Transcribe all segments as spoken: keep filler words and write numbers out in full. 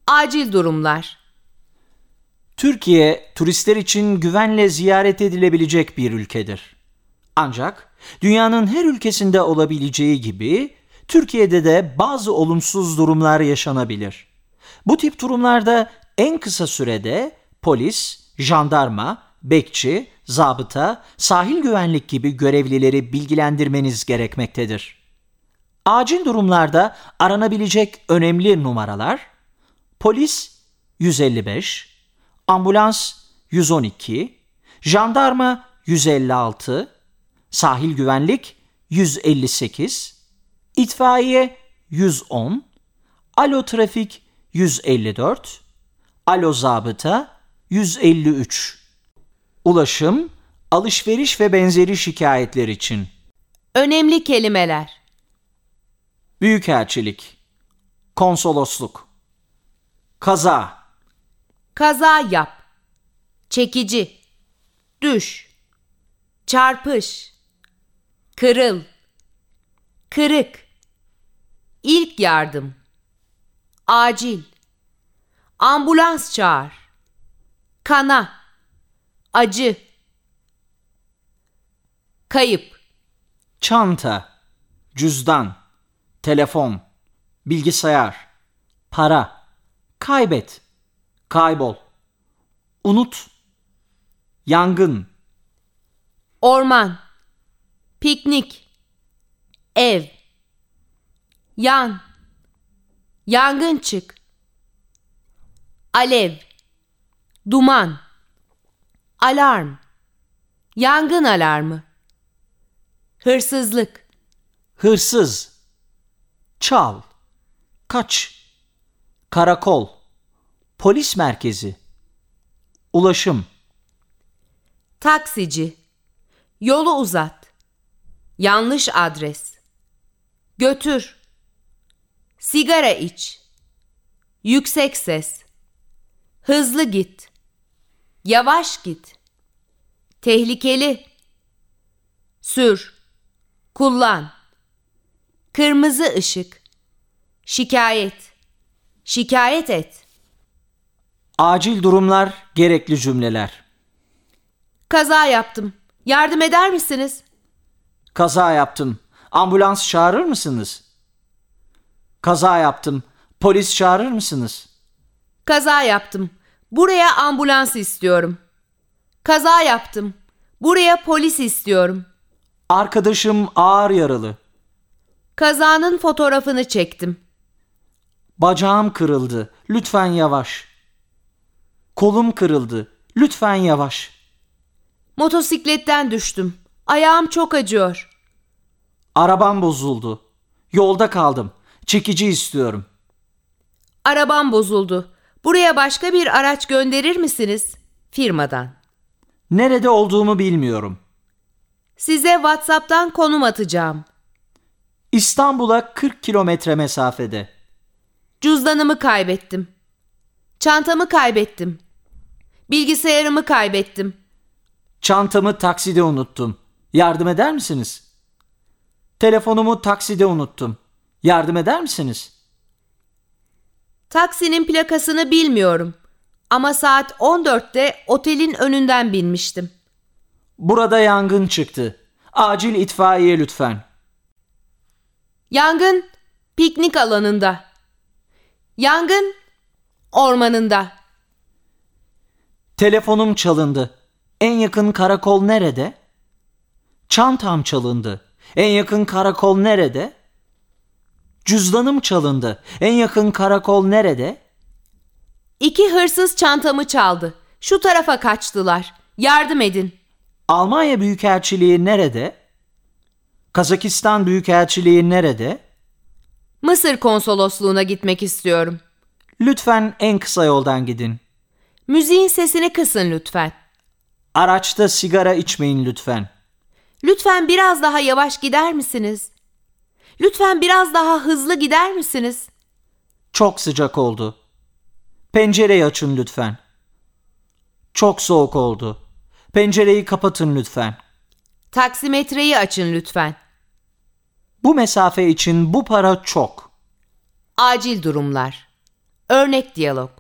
Acil durumlar. Türkiye, turistler için güvenle ziyaret edilebilecek bir ülkedir. Ancak dünyanın her ülkesinde olabileceği gibi Türkiye'de de bazı olumsuz durumlar yaşanabilir. Bu tip durumlarda en kısa sürede polis, jandarma, bekçi, zabıta, sahil güvenlik gibi görevlileri bilgilendirmeniz gerekmektedir. Acil durumlarda aranabilecek önemli numaralar: polis yüz elli beş, ambulans yüz on iki, jandarma yüz elli altı, sahil güvenlik yüz elli sekiz, itfaiye yüz on, alo trafik yüz elli dört, alo zabıta yüz elli üç. Ulaşım, alışveriş ve benzeri şikayetler için. Önemli kelimeler. Büyükelçilik, konsolosluk, kaza, Kaza yap. Çekici. Düş. Çarpış. Kırıl. Kırık. İlk yardım. Acil. Ambulans çağır. Kana. Acı. Kayıp. çanta, cüzdan, telefon, bilgisayar, para, kaybet, kaybol, unut, yangın, Orman. Piknik. Ev. Yan. Yangın çık. Alev. Duman. Alarm. Yangın alarmı. Hırsızlık. hırsız, çal, kaç, karakol, polis merkezi, ulaşım, Taksici. Yolu uzat. Yanlış adres. Götür. Sigara iç. Yüksek ses. Hızlı git. Yavaş git. Tehlikeli. Sür. Kullan. Kırmızı ışık. Şikayet. Şikayet et. acil durumlar, gerekli cümleler. Kaza yaptım. Yardım eder misiniz? Kaza yaptım, ambulans çağırır mısınız? Kaza yaptım, polis çağırır mısınız? Kaza yaptım. Buraya ambulans istiyorum. Kaza yaptım. Buraya polis istiyorum. Arkadaşım ağır yaralı. Kazanın fotoğrafını çektim. Bacağım kırıldı, lütfen yavaş. Kolum kırıldı, lütfen yavaş. Motosikletten düştüm. Ayağım çok acıyor. Arabam bozuldu. Yolda kaldım. Çekici istiyorum. Arabam bozuldu. Buraya başka bir araç gönderir misiniz? Firmadan. Nerede olduğumu bilmiyorum. Size WhatsApp'tan konum atacağım. İstanbul'a kırk kilometre mesafede. Cüzdanımı kaybettim. Çantamı kaybettim. Bilgisayarımı kaybettim. Çantamı takside unuttum. Yardım eder misiniz? Telefonumu takside unuttum. Yardım eder misiniz? Taksinin plakasını bilmiyorum. Ama saat on dörtte otelin önünden binmiştim. Burada yangın çıktı. Acil itfaiye lütfen. Yangın piknik alanında. Yangın ormanında. Telefonum çalındı. En yakın karakol nerede? Çantam çalındı. En yakın karakol nerede? Cüzdanım çalındı. En yakın karakol nerede? İki hırsız çantamı çaldı. Şu tarafa kaçtılar. Yardım edin. Almanya Büyükelçiliği nerede? Kazakistan Büyükelçiliği nerede? Mısır konsolosluğuna gitmek istiyorum. Lütfen en kısa yoldan gidin. Müziğin sesini kısın lütfen. Araçta sigara içmeyin lütfen. Lütfen biraz daha yavaş gider misiniz? Lütfen biraz daha hızlı gider misiniz? Çok sıcak oldu. Pencereyi açın lütfen. Çok soğuk oldu. Pencereyi kapatın lütfen. Taksimetreyi açın lütfen. Bu mesafe için bu para çok. Acil durumlar. Örnek diyalog.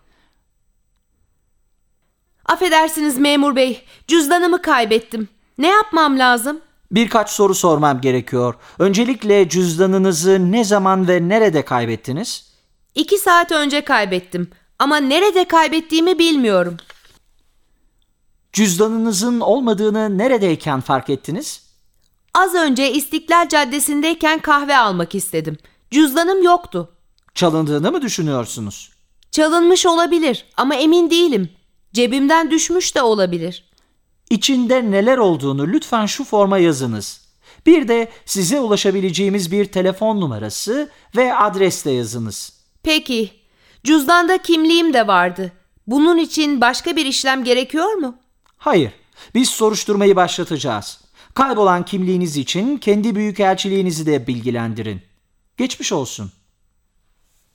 Affedersiniz memur bey, cüzdanımı kaybettim. Ne yapmam lazım? Birkaç soru sormam gerekiyor. Öncelikle cüzdanınızı ne zaman ve nerede kaybettiniz? İki saat önce kaybettim ama nerede kaybettiğimi bilmiyorum. Cüzdanınızın olmadığını neredeyken fark ettiniz? Az önce İstiklal Caddesi'ndeyken kahve almak istedim. Cüzdanım yoktu. Çalındığını mı düşünüyorsunuz? Çalınmış olabilir ama emin değilim. Cebimden düşmüş de olabilir. İçinde neler olduğunu lütfen şu forma yazınız. Bir de size ulaşabileceğimiz bir telefon numarası ve adres de yazınız. Peki, cüzdanda kimliğim de vardı. Bunun için başka bir işlem gerekiyor mu? Hayır, biz soruşturmayı başlatacağız. Kaybolan kimliğiniz için kendi büyükelçiliğinizi de bilgilendirin. Geçmiş olsun.